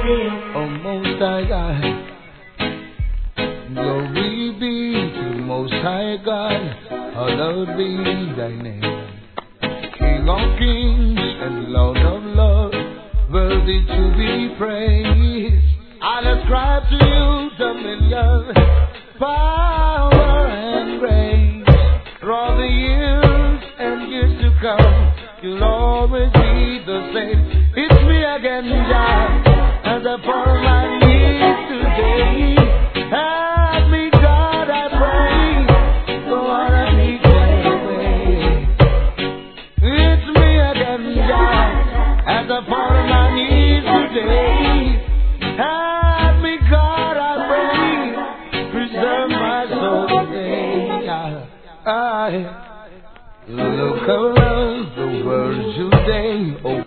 O Most High God. Glory be to Most High God. Hallowed be thy name. King of kings and Lord of lords, worthy to be praised. I'll ascribe to you dominion, power and grace. For all the years and years to come, you'll always be the same. It's me again, Jah, and upon my knees today. Help me, God, I pray. Go on and make my way. It's me again, Jah, and upon my knees today. Help me, God, I pray. Preserve my soul today. I look around the world today. Oh,